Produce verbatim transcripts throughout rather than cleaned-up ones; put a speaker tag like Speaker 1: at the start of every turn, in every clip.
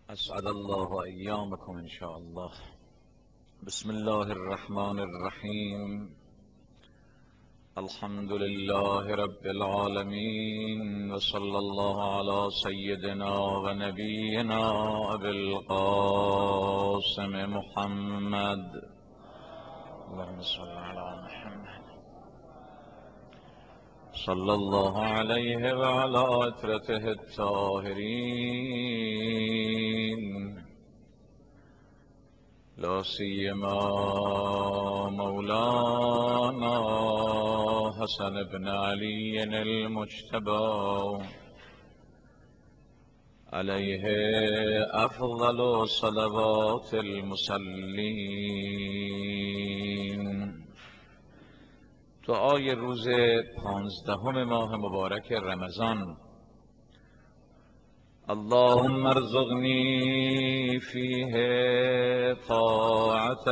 Speaker 1: اسعد الله ایامکم ان شاء الله. بسم الله الرحمن الرحیم. الحمد لله رب العالمین و صلی الله علی سیدنا و نبینا ابی القاسم محمد. اللهم صل علی محمد صلی الله علیه و علی اطرته الطاهرین، لا سیما مولانا حسن بن علی المجتبی علیه افضل صلوات المصلین. دعای روز پانزدهم ماه مبارک رمضان: اللهم ارزقنی فیه طاعت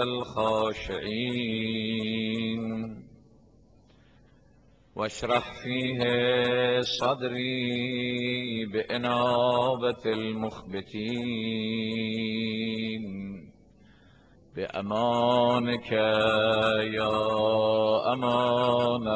Speaker 1: الخاشعین واشرح فیه صدری بانابة المخبتین بأمانك یا امان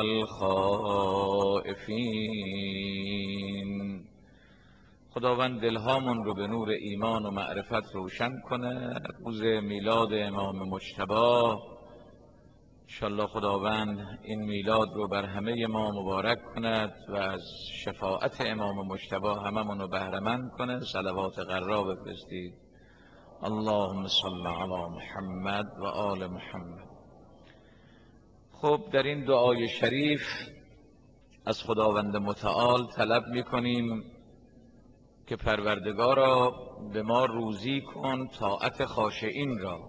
Speaker 1: الخائفین. خداوند دلهامون رو به نور ایمان و معرفت روشن کنه. روز میلاد امام مجتبی انشالله خداوند این میلاد رو بر همه ما مبارک کند و از شفاعت امام مجتبی هممون رو بهره مند کنه. صلوات غرا بفرستید. اللهم صل علی محمد و آل محمد. خب، در این دعای شریف از خداوند متعال طلب میکنیم که پروردگارا به ما روزی کن طاعت خاشعین را.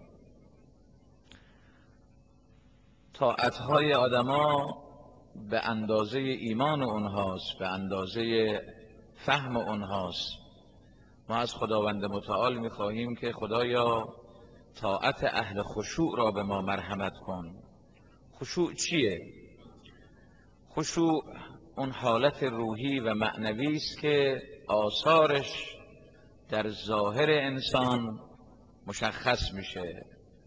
Speaker 1: طاعتهای آدما به اندازه ایمان اونهاست، به اندازه فهم اونهاست. ما از خداوند متعال میخواهیم که خدایا طاعت اهل خشوع را به ما مرحمت کن. خشوع چیه؟ خشوع اون حالت روحی و معنوی است که آثارش در ظاهر انسان مشخص میشه،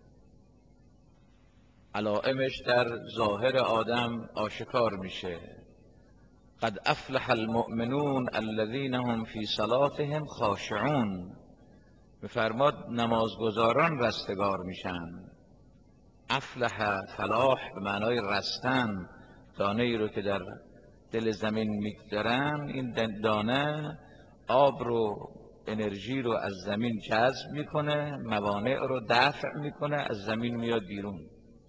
Speaker 1: علائمش در ظاهر آدم آشکار میشه. قد افلح المؤمنون الذین هم فی صلاتهم خاشعون. میفرماد نمازگزاران رستگار میشن. افلح، فلاح به معنای رستن. دانه ای رو که در دل زمین میگذارن، این دانه آب رو، انرژی رو از زمین جذب میکنه، موانع رو دفع میکنه، از زمین میاد بیرون.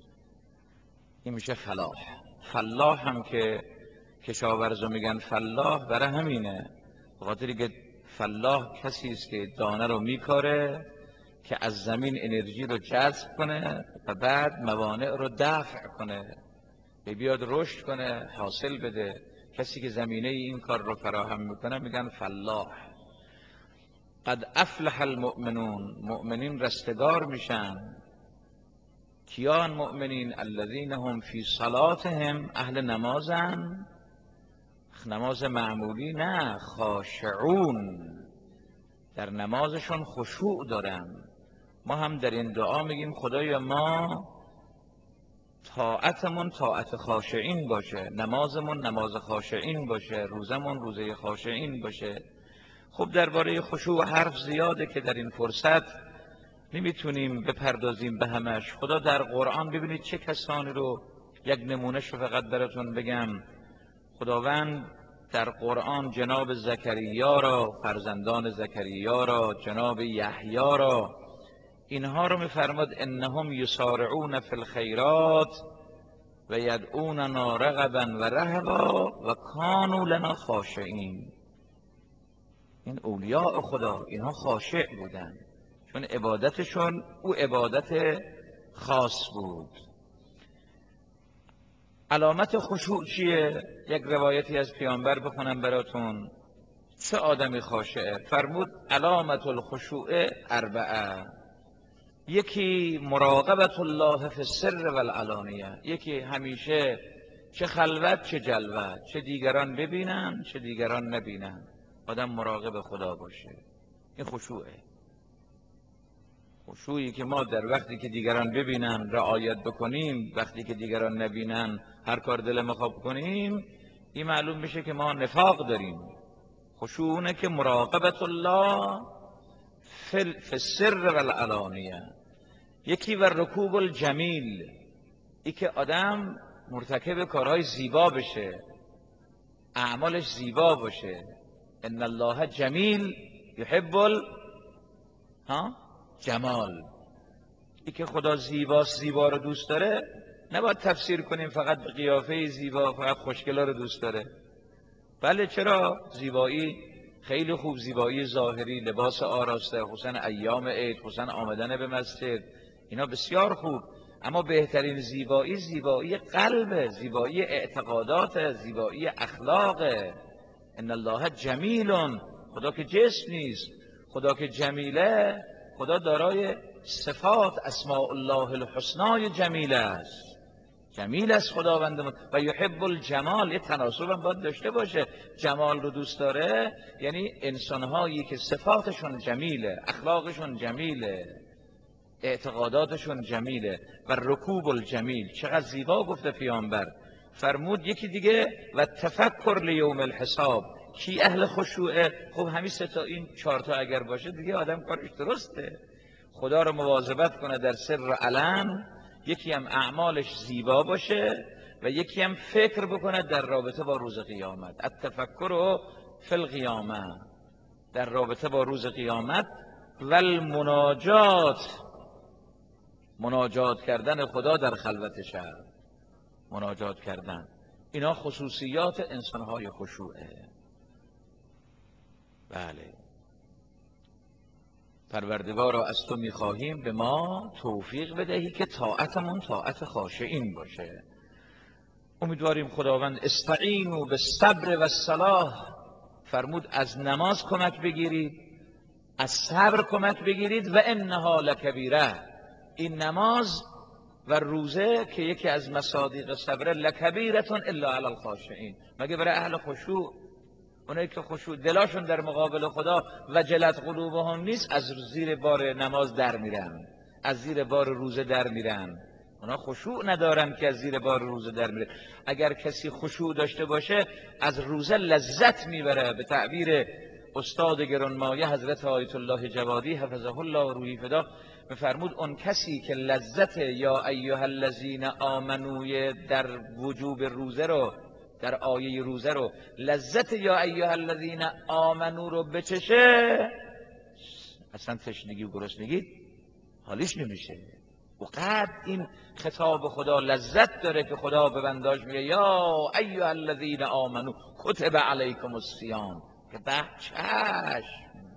Speaker 1: این میشه فلاح. فلاح هم که کشاورزا میگن فلاح برای همینه، بخاطری که فلاح کسی است که دانه رو میکاره که از زمین انرژی رو جذب کنه و بعد موانع رو دفع کنه، بیاد رشد کنه، حاصل بده. کسی که زمینه این کار رو فراهم میکنه میگن فلاح. قد افلح المؤمنون. مؤمنین رستگار میشن. کیان مؤمنین؟ الذین هم فی صلاتهم، اهل نمازن. نماز معمولی نه، خاشعون، در نمازشون خشوع دارن. ما هم در این دعا میگیم خدایا ما طاعتمون طاعت خاشعین باشه، نمازمون نماز خاشعین باشه، روزمون روزه خاشعین باشه. خب درباره خشوع حرف زیاده که در این فرصت نمیتونیم بپردازیم به همش. خدا در قرآن ببینید چه کسانی رو، یک نمونهش رو فقط براتون بگم. خداوند در قرآن جناب زکریا را، فرزندان زکریا را، جناب یحیی را، اینها رو میفرماد انهم یسارعون فی الخیرات و یدعوننا رغبا و رهبا و کانوا لنا خاشعین. این اولیاء خدا، اینها خاشع بودن چون عبادتشون او عبادت خاص بود. علامت خشوع چیه؟ یک روایتی از پیامبر بخونم براتون. چه آدمی خاشعه؟ فرمود علامت الخشوع اربعه. یکی مراقبت الله فی السر و العلانیه. یکی همیشه چه خلوت چه جلوت، چه دیگران ببینن چه دیگران نبینن، آدم مراقب خدا باشه. این خشوعه. خشوعی که ما در وقتی که دیگران ببینن رعایت بکنیم، وقتی که دیگران نبینن هر کار دل ما خواب کنیم، این معلوم میشه که ما نفاق داریم. خشوع که مراقبت الله فی السر و العلانیه. یکی و رکوب الجمیل، ای که آدم مرتکب کارهای زیبا بشه، اعمالش زیبا باشه. ان الله جمیل یحب ال ها جمال. ای که خدا زیباست، زیبا رو دوست داره، نباید تفسیر کنیم فقط به قیافه زیبا، فقط خوشگلا رو دوست داره. بله چرا؟ زیبایی خیلی خوب، زیبایی ظاهری، لباس آراسته، خصوصا ایام عید، خصوصا آمدن به مسجد، اینا بسیار خوب. اما بهترین زیبایی زیبایی قلب، زیبایی اعتقادات، زیبایی اخلاق. ان الله جمیل، خدا که جسم نیست، خدا که جمیله، خدا دارای صفات اسماء الله الحسنای جمیله است. جمیل است خداوند و یحب الجمال. یه تناسب هم باید داشته باشه. جمال رو دوست داره یعنی انسانهایی که صفاتشون جمیله، اخلاقشون جمیله، اعتقاداتشون جمیله. و رکوب الجمیل، چقدر زیبا گفته پیامبر. فرمود یکی دیگه و تفکر لیوم الحساب. کی اهل خشوعه؟ خب همین سه تا، این چهار تا اگر باشه دیگه آدم کارش درسته. خدا رو مواظبت کنه در سر و علن، یکی هم اعمالش زیبا باشه و یکی هم فکر بکنه در رابطه با روز قیامت. التفکر فی القیامه، در رابطه با روز قیامت. و المناجات، مناجات کردن خدا در خلوت شب، مناجات کردن. اینا خصوصیات انسانهای خشوعه. بله، پروردگارا از تو میخواهیم به ما توفیق بدهی که طاعتمون طاعت خاشعین باشه. امیدواریم خداوند استعینوا بالصبر و الصلاح، فرمود از نماز کمک بگیرید، از صبر کمک بگیرید. و انها لکبیره، این نماز و روزه که یکی از مصادیق صبر، لکبیرتون الا علی الخاشعین، مگه برای اهل خشوع، اونایی که خشوع دلاشون در مقابل خدا وجلت قلوبهم نیست، از زیر بار نماز در میرن، از زیر بار روزه در میرن. اونا خشوع ندارن که از زیر بار روزه در میره. اگر کسی خشوع داشته باشه از روزه لذت میبره. به تعبیر استاد گرانمایه حضرت آیت الله جوادی حفظه الله و روحی فدا میفرمود اون کسی که لذت یا ایها الذین آمنوی در وجوب روزه رو، در آیه روزه رو، لذت یا ایها الذین آمنو رو بچشه، اصلا تشنگی و گرسنگی حالیش نمیشه. و قد این خطاب خدا لذت داره که خدا به بنداش میگه یا ایها الذین آمنو کتب علیکم الصیام، که به چشم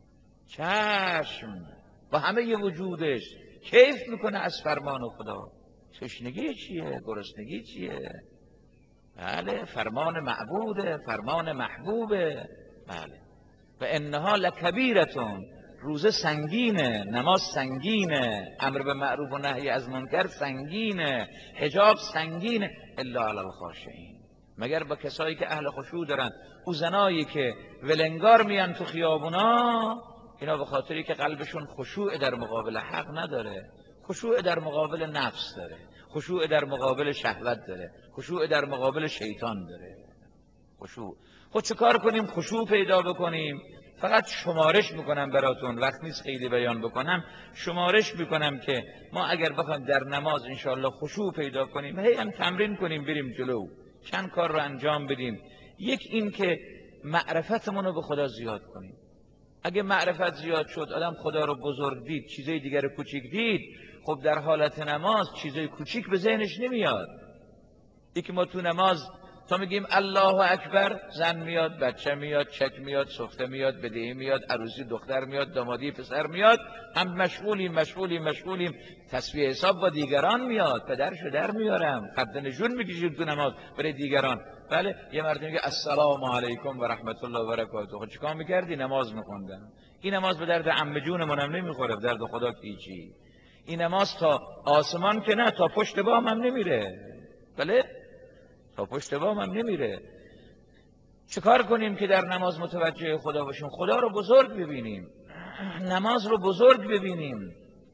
Speaker 1: چشم با همه ی وجودش کیف میکنه از فرمان خدا. تشنگی چیه؟ گرسنگی چیه؟ بله، فرمان معبوده، فرمان محبوبه. بله. و انها لکبیرتون، روزه سنگینه، نماز سنگینه، امر به معروف و نهی از منکر سنگینه، حجاب سنگینه، الا علی الخاشعین، مگر با کسایی که اهل خشوع دارن. او زنایی که ولنگار میان تو خیابونا، اینا به خاطری که قلبشون خشوع در مقابل حق نداره، خشوع در مقابل نفس داره، خشوع در مقابل شهوت داره، خشوع در مقابل شیطان داره. خشوع. خود چه کار کنیم خشوع پیدا بکنیم؟ فقط شمارش میکنم براتون، وقت نیست خیلی بیان بکنم. شمارش میکنم که ما اگر بخوایم در نماز انشاءالله خشوع پیدا کنیم، هی هم تمرین کنیم بریم جلو، چند کار رو انجام بدیم. یک این که معرفتمون رو به خدا زیاد کنیم. اگه معرفت زیاد شد، آدم خدا رو بزرگ دید، چیزای دیگر رو کوچیک دید، خب در حالت نماز چیزای کوچیک به ذهنش نمیاد. یکی ما تو نماز تا میگیم الله اکبر، زن میاد، بچه میاد، چک میاد، سفته میاد، بدهی میاد، عروسی دختر میاد، دامادی پسر میاد، هم مشغولیم مشغولیم مشغولیم، تسبیح حساب با دیگران میاد، پدرشو در میارم، خط نشون میکشیم تو نماز برای دیگران. بله، یه مرد میگه السلام علیکم و رحمت الله و برکاته. خب چیکار میکردی؟ نماز میخوندم. این نماز به درد عمه جونمون هم نمیخوره، به درد خدا کیچی. این نماز تا آسمان که نه، تا پشت بام هم نمیره. بله، تا پشت بام هم نمیره. چه کار کنیم که در نماز متوجه خدا باشیم، خدا رو بزرگ ببینیم، نماز رو بزرگ ببینیم.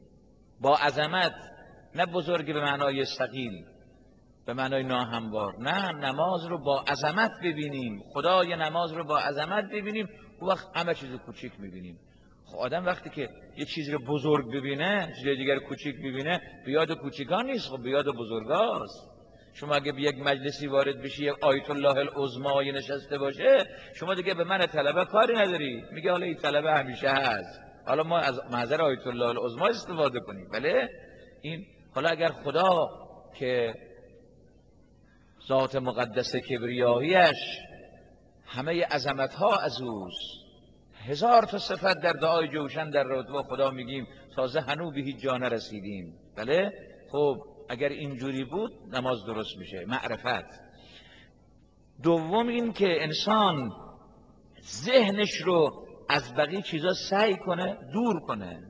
Speaker 1: با عظمت، نه بزرگی به معنای ثقیل، به معنای ناهموار، نه، نماز رو با عظمت ببینیم، خدای نماز رو با عظمت ببینیم، اون وقت همه چیز کوچیک میبینیم. خب آدم وقتی که یه چیزی رو بزرگ ببینه، چیز دیگر کوچیک ببینه، به یاد کوچیکان نیست، خب به یاد بزرگاست. شما اگه به یک مجلسی وارد بشی، یک آیت الله العظمای نشسته باشه، شما دیگه به من طلبه کاری نداری، میگه حالا این طلبه همیشه هست، حالا ما از محضر آیت الله العظما استفاده کنیم. بله این حالا اگر خدا که ذات مقدس کبریاییش همه عظمت ها از اوست، هزار تا صفت در دعای جوشن در رتبه خدا میگیم، تازه هنو به هیچ جا نرسیدیم. بله خب اگر اینجوری بود نماز درست میشه. معرفت. دوم این که انسان ذهنش رو از بقیه چیزا سعی کنه دور کنه،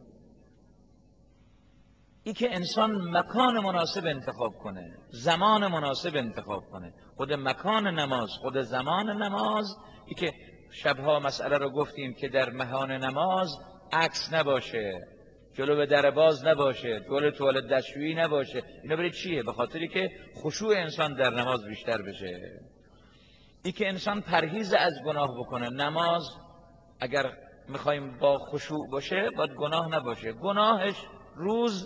Speaker 1: این که انسان مکان مناسب انتخاب کنه، زمان مناسب انتخاب کنه، خود مکان نماز، خود زمان نماز. این که شبها مسئله رو گفتیم که در مهان نماز عکس نباشه، جلو به در باز نباشه، جلو توالت دستشویی نباشه. اینا برای چیه؟ به خاطری که خشوع انسان در نماز بیشتر بشه. این که انسان پرهیز از گناه بکنه. نماز اگر میخوایم با خشوع باشه باید گناه نباشه، گناهش روز،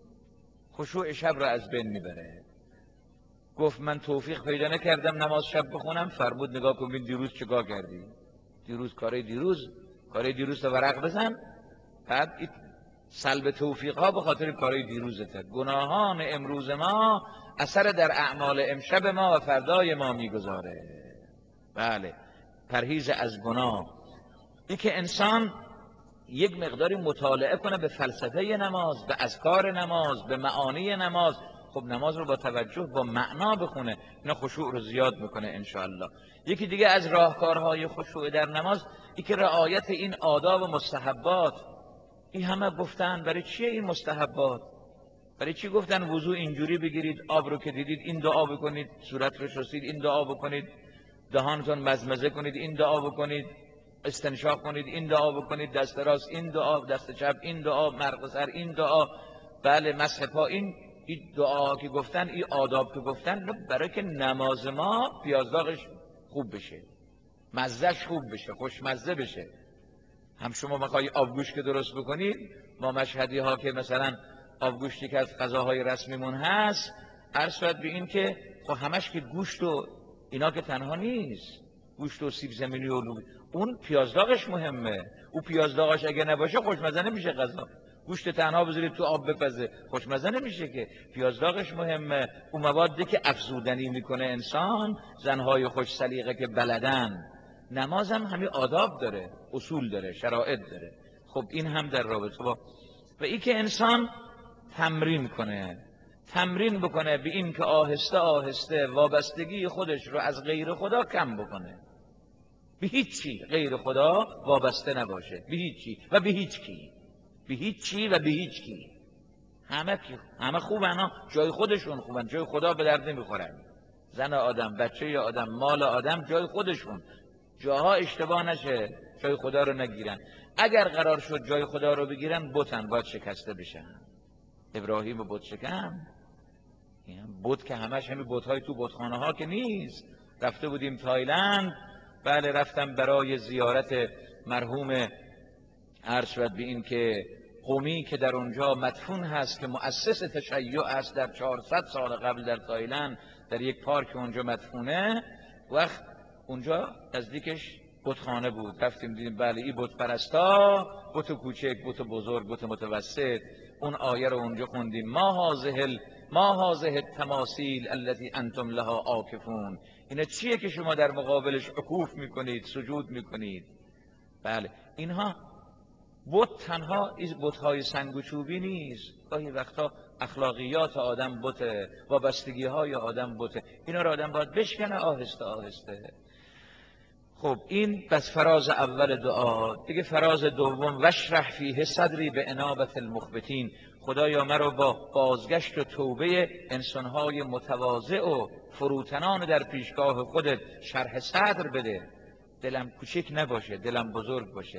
Speaker 1: خشوع شب را از بین میبره. گفت من توفیق پیدا نکردم نماز شب بخونم، فرمود نگاه کن ببین دیروز چیکار کردی، دیروز کارای دیروز کارای دیروز تا ورق بزن، بعد این سلب توفیق ها به خاطر کارای دیروزته. گناهان امروز ما اثر در اعمال امشب ما و فردای ما میگذاره. بله پرهیز از گناه. این که انسان یک مقداری مطالعه کنه به فلسفه نماز، به اذکار نماز، به معانی نماز. خب نماز رو با توجه با معنا بخونه، اینا خشوع رو زیاد میکنه انشاءالله. یکی دیگه از راهکارهای خشوع در نماز این که رعایت این آداب و مستحبات. این همه گفتن برای چیه این مستحبات؟ برای چی گفتن وضو اینجوری بگیرید، آب رو که دیدید این دعا بکنید، صورت رو شستید این دعا بکنید، دهانتون مزمزه کنید این دعا بکنید، استنشاق کنید این دعا بکنید، دست راست این دعا، دست چپ این دعا، مرق سر این دعا، بله مسح پا، این این دعا که گفتن، این آداب که گفتن، برای که نماز ما پیازداغش خوب بشه، مزهش خوب بشه، خوشمزه بشه. هم شما میخوای آبگوش که درست بکنید، ما مشهدی ها که مثلا آبگوشتی که از غذاهای رسمیمون هست، عرض شد به این که خب همش که گوشت و اینا که تنها نیست، گوشت و سیب زمینی و لوبی، اون پیازداغش مهمه. او پیازداغش اگه نباشه خوشمزه نمیشه غذا. گوشت تنها بذارید تو آب بپزه خوشمزه نمیشه که. پیازداغش مهمه. اون موادی که افزودنی میکنه انسان، زنهای خوش سلیقه که بلدن. نماز هم همین آداب داره، اصول داره، شرایط داره. خب این هم در رابطه با و این که انسان تمرین کنه، تمرین بکنه به این که آهسته آهسته وابستگی خودش رو از غیر خدا کم بکنه، به هیچ چی غیر خدا وابسته نباشه، به هیچ چی و به هیچ کی، به هیچ چی و به هیچ کی. همه همه خوبن ها، جای خودشون خوبن، جای خدا به درد نمیخورن. زن آدم، بچه آدم، مال آدم جای خودشون، جاها اشتباه نشه، جای خدا رو نگیرن. اگر قرار شد جای خدا رو بگیرن، بتن باید شکسته بشن. ابراهیم بت شکن، بت که همش همین بت‌های تو بتخانه ها که نیست. رفته بودیم تایلند، بله رفتم برای زیارت مرحوم عرض شد به این که قومی که در اونجا مدفون هست، که مؤسس تشیع است در چهارصد سال قبل در تایلند، در یک پارک اونجا مدفونه. وقت اونجا نزدیکش بتخانه بود، رفتیم دیدیم بله این بت پرستا، بت کوچک، بت بزرگ، بت متوسط. اون آیه رو اونجا خوندیم، ما هذه ما هذه التماثیل التي انتم لها عاکفون. اینا چیه که شما در مقابلش عکوف میکنید، سجود میکنید؟ بله اینها بت تنها این بت‌های سنگ و چوبی نیست، گاهی وقتا اخلاقیات آدم بته، وابستگی‌های آدم بته. اینا رو آدم باید بشکنه آهسته آهسته. خب این بس فراز اول دعا. دیگه فراز دوم، وشرح فیه صدری به انابت المخبتین. خدایا مرا با بازگشت و توبه انسان‌های متواضع و فروتنان در پیشگاه خودت شرح صدر بده. دلم کوچک نباشه، دلم بزرگ باشه.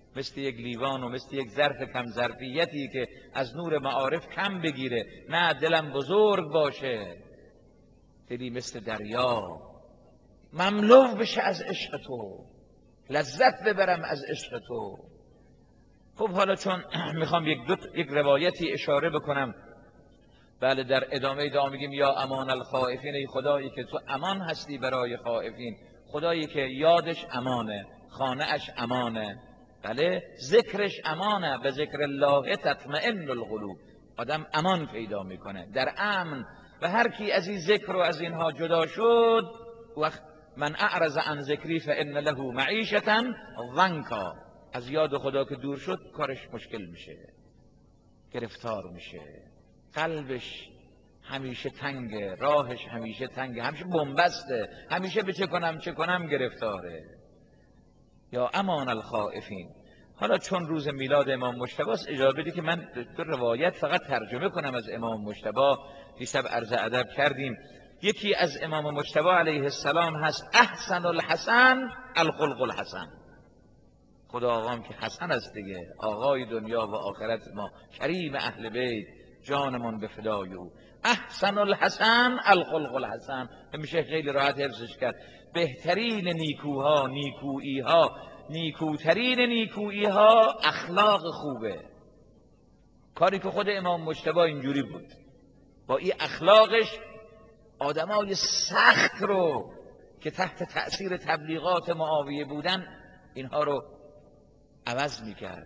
Speaker 1: مثل یک لیوان و مثل یک ظرف کم ظرفیتی که از نور معارف کم بگیره. نه، دلم بزرگ باشه، دلی مثل دریا مملو بشه از عشق تو، لذت ببرم از عشق تو. خب حالا چون میخوام یک دو یک روایتی اشاره بکنم، بله در ادامه دعا میگیم یا امان الخائفین، ای خدایی که تو امان هستی برای خائفین، خدایی که یادش امانه، خانه اش امانه، بله ذکرش امانه، به ذکر الله تطمئن القلوب، آدم امان پیدا میکنه، در امن. و هر کی از این ذکر و از اینها جدا شد، وقت من اعرض عن ذکری فان له معیشة ضنکا، از یاد خدا که دور شد کارش مشکل میشه، گرفتار میشه، قلبش همیشه تنگه، راهش همیشه تنگه، همیشه بنبسته، همیشه به چه کنم چه کنم گرفتاره. یا امان الخائفین. حالا چون روز میلاد امام مجتبی است، اجازه بدید که من دو روایت فقط ترجمه کنم از امام مجتبی. دیشب عرض ادب کردیم، یکی از امام مجتبی علیه السلام هست احسن الحسن الخلق الحسن. خدا آقام که حسن است دیگه، آقای دنیا و آخرت ما، کریم اهل بیت، جانمان به فدای او. احسن الحسن الخلق الحسن، میشه خیلی راحت حفظش کرد. بهترین نیکوها، نیکوییها، نیکوترین نیکوییها اخلاق خوبه. کاری که خود امام مجتبی اینجوری بود، با این اخلاقش آدمای سخت رو که تحت تأثیر تبلیغات معاویه بودن، اینها رو عوض میکرد.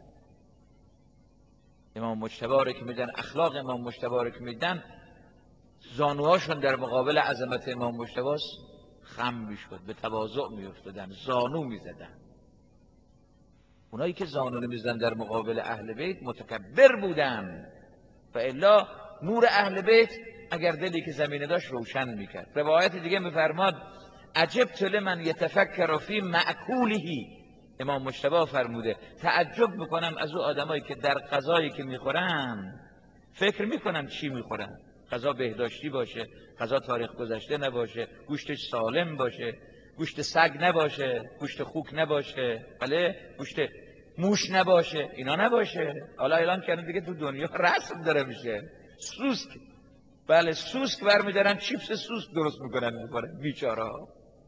Speaker 1: امام مجتبی رو که میدن، اخلاق امام مجتبی رو که میدن، زانوهاشون در مقابل عظمت امام مجتبی خم میشد، به تواضع میافتادن، زانو میزدن. اونایی که زانو نمیزدن در مقابل اهل بیت متکبر بودن، و الا نور اهل بیت اگر دلی که زمینه داشت روشن میکرد. روایت دیگه میفرماد عجبت لمن یتفکر فی مأکولهی، امام مجتبی فرموده تعجب میکنم از او آدمایی که در غذایی که میخورن فکر میکنن چی میخورن، غذا بهداشتی باشه، غذا تاریخ گذشته نباشه، گوشتش سالم باشه، گوشت سگ نباشه، گوشت خوک نباشه، بله گوشت موش نباشه، اینا نباشه. حالا اعلان کردن دیگه تو دنیا رسم داره میشه، سوسک، بله سوسک برمیدارن، چیپس سوسک درست میکنن میخورن بیچاره ها.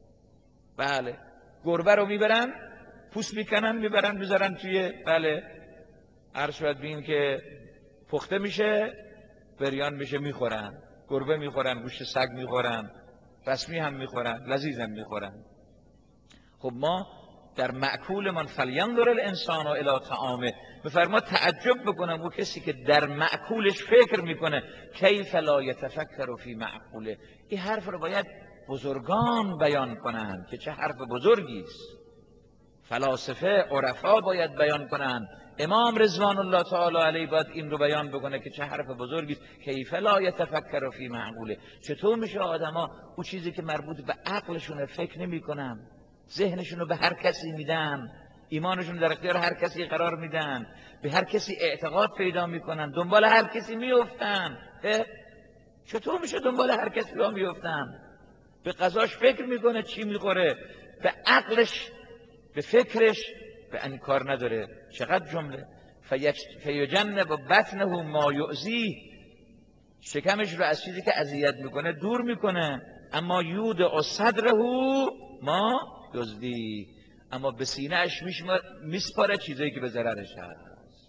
Speaker 1: بله گربه رو میبرن پوست میکنن میبرن میذارن توی، بله عرض شد بین که پخته میشه، بریان میشه میخورن، گربه میخورن، گوشت سگ میخورن، رسمی هم میخورن، لذیذ هم میخورن. خب ما در مأکول من فلینظر الانسان الی طعامه، بفرما تعجب بکنم او کسی که در مأکولش فکر میکنه، کیف لا یتفکر فی مأکوله. این حرف رو باید بزرگان بیان کنند که چه حرف بزرگی است. فلاسفه عرفا باید بیان کنند، امام رضوان الله تعالی علیه باید این رو بیان بکنه که چه حرف بزرگی است. کیف لا یتفکر فی معقوله، چطور میشه آدما او چیزی که مربوط به عقلشونه فکر نمیکنن، ذهنشون رو به هر کسی میدن، ایمانشون در اختیار هر کسی قرار میدن، به هر کسی اعتقاد پیدا میکنن، دنبال هر کسی میافتن. چطور میشه دنبال هر کسی را میافتن؟ به غذاش فکر میکنه چی میخوره، به عقلش به فکرش به این کار نداره. چقدر جمله فیجنب بطنه ما یؤذی، شکمش رو از چیزی که اذیت میکنه دور میکنه. اما یود صدره ما یزدی، اما به سینه اش میسپاره چیزایی که به ضررش هست،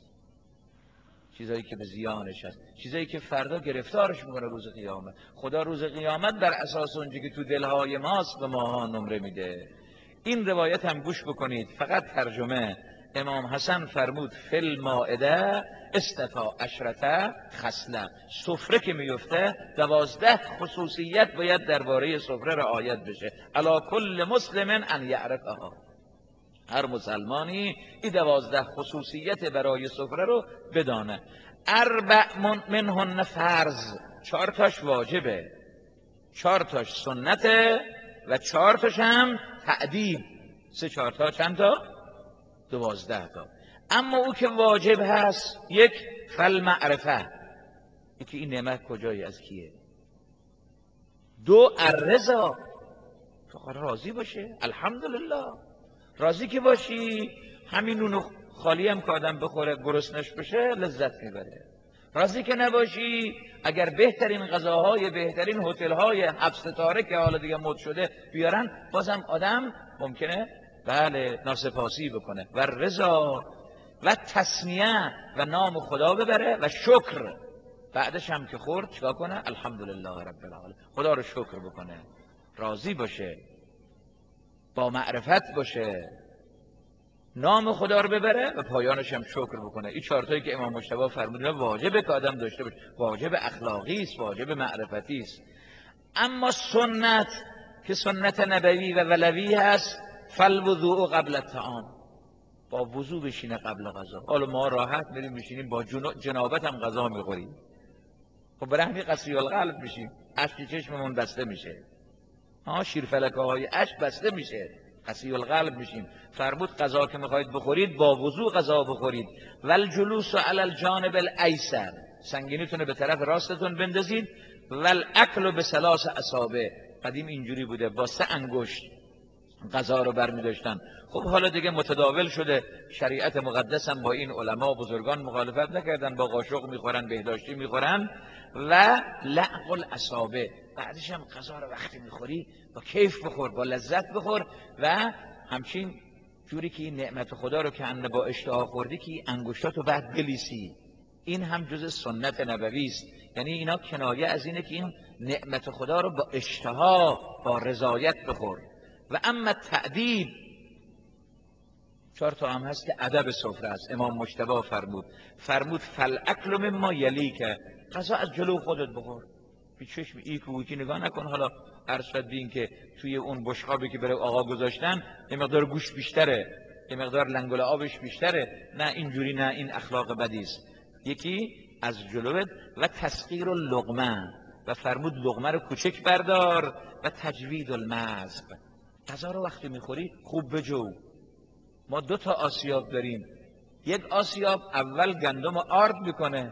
Speaker 1: چیزایی که به زیانش هست، چیزایی که فردا گرفتارش میکنه روز قیامت. خدا روز قیامت بر اساس اونچه که تو دلهای ماست به ماها نمره میده. این روایت هم گوش بکنید، فقط ترجمه. امام حسن فرمود فی المائده استتا عشرته خصله، سفره که میفته دوازده خصوصیت باید درباره سفره رعایت بشه. علی کل مسلم ان یعرفها، هر مسلمانی این دوازده خصوصیت برای سفره رو بدانه. اربع منهن فرض، چهار تاش واجبه، چهار تاش سنته و چهار تاش هم تعدیب. سه چهار تا چند تا؟ دوازده تا. اما او که واجب هست، یک فالمعرفه، یکی این نعمت کجایی از کیه. دو الرضا، تو راضی باشه، الحمدلله. راضی که باشی همین نون خالی هم که آدم بخوره گرسنش بشه لذت میبره. راضی که نباشی اگر بهترین غذاهای بهترین هتل‌های هفت ستاره که حالا دیگه مد شده بیارن، بازم آدم ممکنه بله ناسپاسی بکنه. و رضا و تسمیه و نام خدا ببره و شکر. بعدش هم که خورد چیکار کنه؟ الحمدلله رب العالمین، خدا رو شکر بکنه، راضی باشه، با معرفت باشه، نام خدا رو ببره و پایانش هم شکر بکنه. این چهارتایی که امام مجتبی فرمودن واجبه که آدم داشته باشه، واجب اخلاقی است، واجب معرفتی است. اما سنت که سنت نبوی و ولوی هست، فالوضوء قبل الطعام، با وضو بشینه قبل غذا. حالا ما راحت میریم میشینیم با جنابت هم غذا میخوریم، خب برای همین قسی القلب میشیم، اشک چشممون بسته میشه، ها شیرفلکه های اشک بسته میشه، قسی القلب میشیم. فرمود غذا که میخواید بخورید با وضو غذا بخورید. والجلوس علی الجانب الایسر، سنگینیتون به طرف راستتون بندازید. والاکل بثلاث اصابع، قدیم اینجوری بوده، با سه انگشت غذا رو برمی داشتن. خب حالا دیگه متداول شده، شریعت مقدس هم با این علما بزرگان مخالفت نکردن، با قاشق میخورن، بهداشتی میخورن. و لعق الاصابع، بعدش هم غذا رو وقتی میخوری با کیف بخور، با لذت بخور و همچین جوری که این نعمت خدا رو که انه با اشتها خوردی که انگشتاتو بعد بلیسی. این هم جز سنت نبوی است. یعنی اینا کنایه از اینه که این نعمت خدا رو با اشتها، با رضایت بخور. و اما تأدیب، چهار تا هم هست که ادب سفره است. امام مجتبی فرمود فرمود فالاکل مما یلیک، غذا از جلو خودت بخور، بی چشم ای که ویکی نگاه نکن. حالا عرض شد بین که توی اون بشقابی که برای آقا گذاشتن یه مقدار گوش بیشتره، یه مقدار لنگول آبش بیشتره، نه اینجوری، نه، این اخلاق بدی است. یکی از جلوت. و تسقیر اللقمه، و فرمود لقمه رو کوچک بردار. و تجوید المزق، غذا رو وقتی میخوری خوب بجو. ما دو تا آسیاب داریم، یک آسیاب اول گندم آرد میکنه،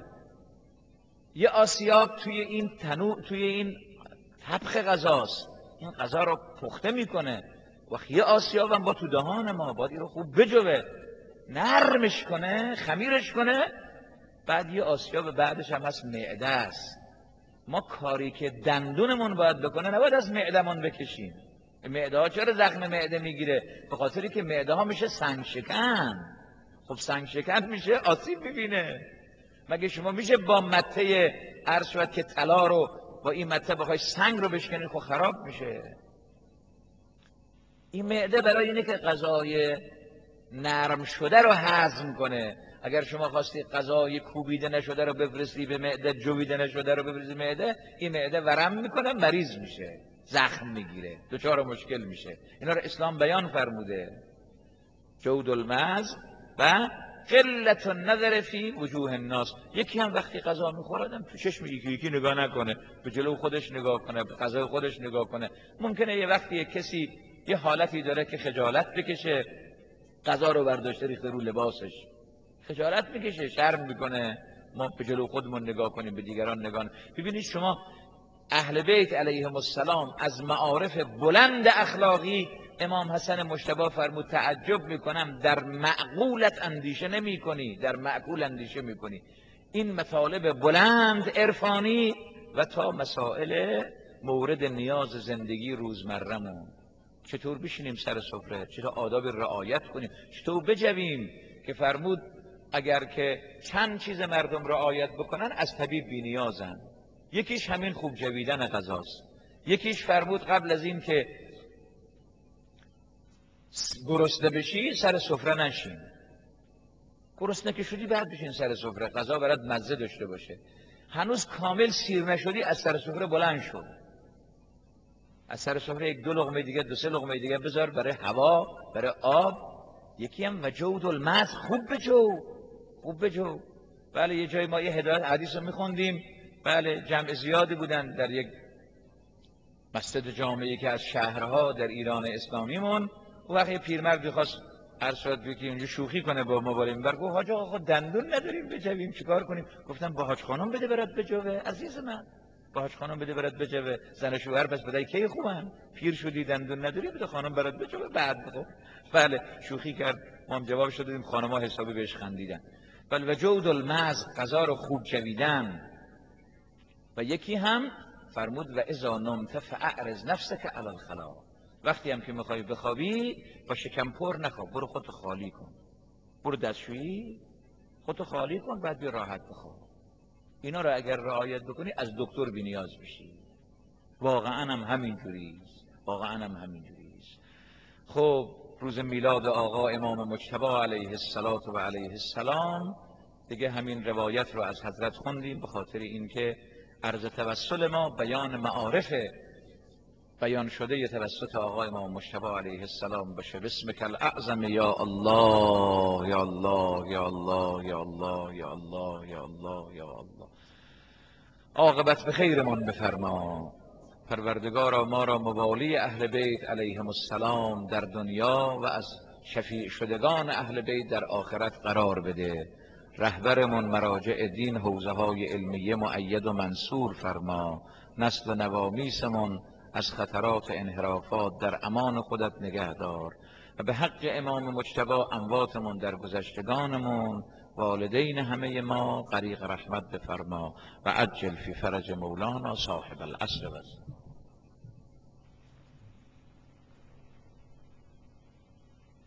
Speaker 1: یه آسیاب توی این تنو توی این طبخ غذاست، این غذا رو پخته میکنه. و یه آسیاب هم با تو دهان ما، باید این رو خوب بجوه، نرمش کنه، خمیرش کنه. بعد یه آسیاب بعدش هم هست معده است. ما کاری که دندونمون باید بکنه نباید از معدهمون بکشیم. معده ها چرا زخم معده میگیره؟ به خاطری که معده ها میشه سنگ شکن. خب سنگ شکن میشه آسیب میبینه. مگه شما میشه با مته عرض شود که طلا رو با این مته بخوای سنگ رو بشکنی؟ خب خراب میشه. این معده برای اینه که غذای نرم شده رو هضم کنه. اگر شما خواستی غذای کوبیده نشده رو بفرستی به معده، جویده نشده رو بفرستی معده، این معده ورم میکنه، مریض میشه، زخم میگیره، دچار مشکل میشه. اینا رو اسلام بیان فرموده. جود المزق و قلت النظر فی وجوه الناس. یکی هم وقتی غذا میخوره آدم تو چشم یکی یکی نگاه نکنه، به جلو خودش نگاه کنه، به غذای خودش نگاه کنه. ممکنه یه وقتی یه کسی یه حالتی داره که خجالت بکشه، غذا رو برداشته ریخته رو لباسش، خجالت میکشه، شرم میکنه. ما به جلو خودمون نگاه کنیم، به دیگران نگاه. ببینید شما اهل بیت علیهم السلام از معارف بلند اخلاقی، امام حسن مجتبی فرمود تعجب میکنم در معقولت اندیشه نمی کنی، در معقول اندیشه میکنی. این مطالب بلند عرفانی و تا مسائل مورد نیاز زندگی روزمره‌مون، چطور بشینیم سر سفره، چطور آداب رعایت کنیم، چطور بجویم، که فرمود اگر که چند چیز مردم رعایت بکنن از طبیب بی نیازن. یکیش همین خوب جویدن غذاست. یکیش فرمود قبل از این که گرسنه بشی سر سفره نشین، گرسنه که شدی بعد بشین سر سفره، غذا برات مزه داشته باشه. هنوز کامل سیر نشدی از سر سفره بلند شو، از سر سفره یک دو لقمه دیگه، دو سه لقمه دیگه بذار برای هوا، برای آب. یکی هم وجود المزق، خوب بجو، خوب بجو. بله یه جای ما یه هدایت حدیث رو میخوندیم، بله جمع زیادی بودن در یک مسجد جامعه که از شهرها در ایران اسلامیمون. و وقتی پیرمردی خواست عرض شد که اونجا شوخی کنه با ما بالای منبر، گفت حاج آقا دندون نداریم بجویم چیکار کنیم؟ گفتم با حاج خانم بده برات بجوه عزیز من. باهاش خانم بده برات بجوه، زن شوهر پس بدای کی خوبن، پیر شدی دندون نداری بده خانم برات بجوه بعد بخور. بله شوخی کرد، ما هم جواب شدیم، خانم‌ها حسابی بهش خندیدن. بل و جود المزق، غذا رو خوب جویدن. و یکی هم فرمود و اذا نمت فاعرض نفسک علی الخلا، وقتی هم که میخوای بخوابی با شکم پر نخواب، برو خودت خالی کن، برو دستشویی خودت خالی کن، بعد بیا راحت بخواب. اینا رو اگر رعایت بکنی از دکتر بی نیاز بشی. واقعا هم همین جوریست، واقعا هم همین جوریست. خب روز میلاد آقا امام مجتبی علیه الصلاة و علیه السلام دیگه همین روایت رو از حضرت خوندیم به خاطر اینکه عرض توسل ما بیان معارف بیان شده توسط آقا امام مجتبی علیه السلام باشه. بسمک الاعظم یا الله یا الله یا الله یا الله یا الله یا الله یا الله. عاقبت به خیرمان بفرما. پروردگارا ما را موالی اهل بیت علیهم السلام در دنیا و از شفیع شدگان اهل بیت در آخرت قرار بده. رهبرمون مراجع دین حوزه های علمیه مؤید و منصور فرما. نسل و نوامیسمون از خطرات انحرافات در امان خودت نگه دار. و به حق امام مجتبی امواتمون در گذشتگانمون والدین همه ما غریق رحمت بفرما. و عجل فی فرج مولانا صاحب العصر و